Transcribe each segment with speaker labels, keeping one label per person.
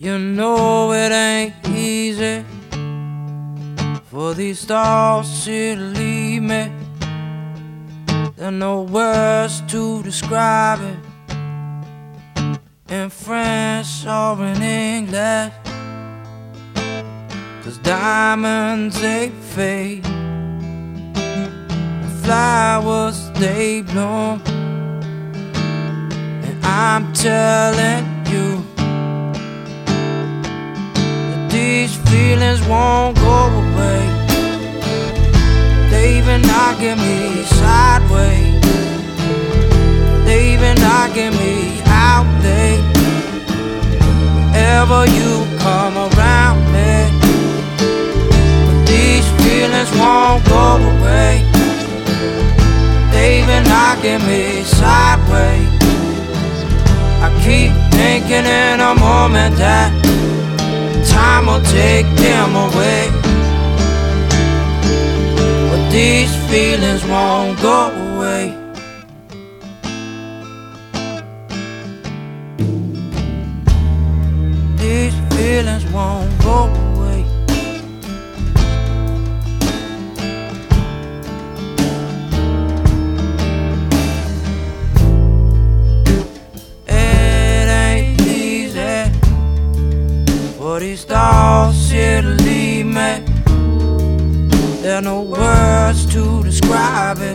Speaker 1: You know it ain't easy for these thoughts to leave me. There are no words to describe it in French or in English. 'Cause diamonds they fade, and flowers they bloom, and I'm telling you that these feelings won't go away. They even knocking me sideways, they even knocking me out late. Whenever you come around me, but these feelings won't go away. They even knocking me sideways. I keep thinking in a moment that time will take them away, but these feelings won't go away. These feelings won't go away. It ain't easy for these thoughts here to leave me. There are no words to describe it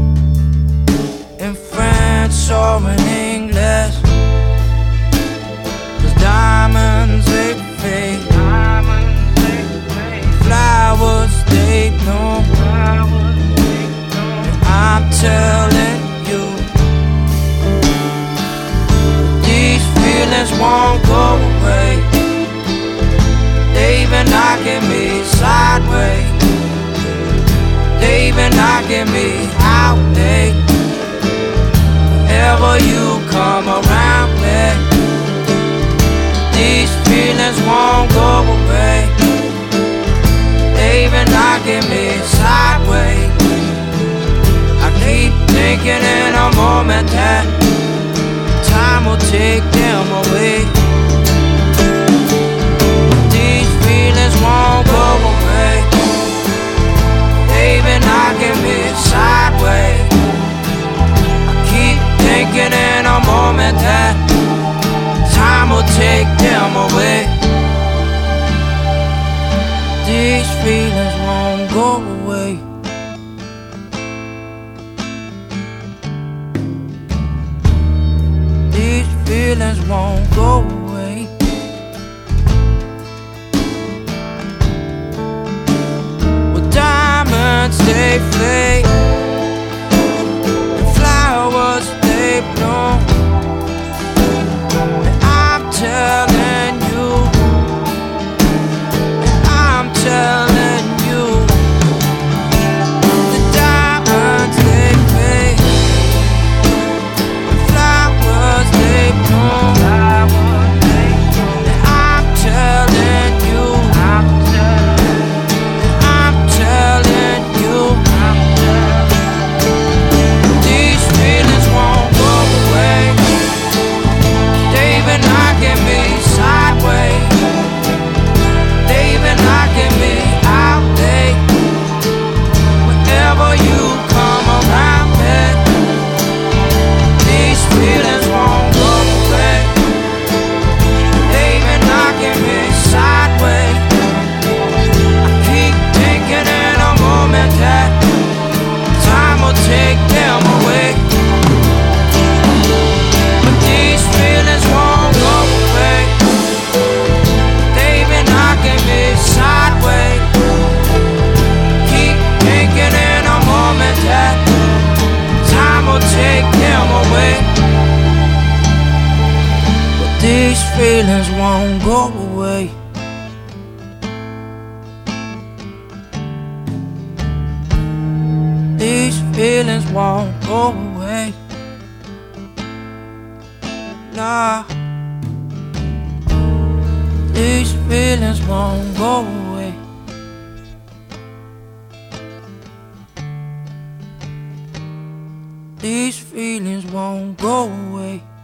Speaker 1: in French or in English. 'Cause diamonds they fade, flowers they bloom, and I'm telling you these feelings won't go away. They even knocking me sideways, they even knocking me out late. Whenever you come around me, these feelings won't go away. They even knocking me sideways. I keep thinking in a moment that time will take them away. These feelings won't go away. They even knocking me sideways. I keep thinking in a moment that time will take them away. These feelings won't go away. These feelings won't go away. Well, diamonds they fade, and flowers they bloom, and I'm telling you, and I'm telling you, the diamonds they fade, and flowers they bloom, and I'm telling you, and I'm telling you, these feelings won't go away. They even knocking me sideways, they even knocking me out late. Whenever you come around me, these feelings won't go away. They even knocking me sideways. I keep thinking in a moment that time will take them away, but these feelings won't go away. They even knocking me sideways. Keep thinking in a moment that time will take them away, but these feelings won't go away. These feelings won't go away. Nah, these feelings won't go away. These feelings won't go away.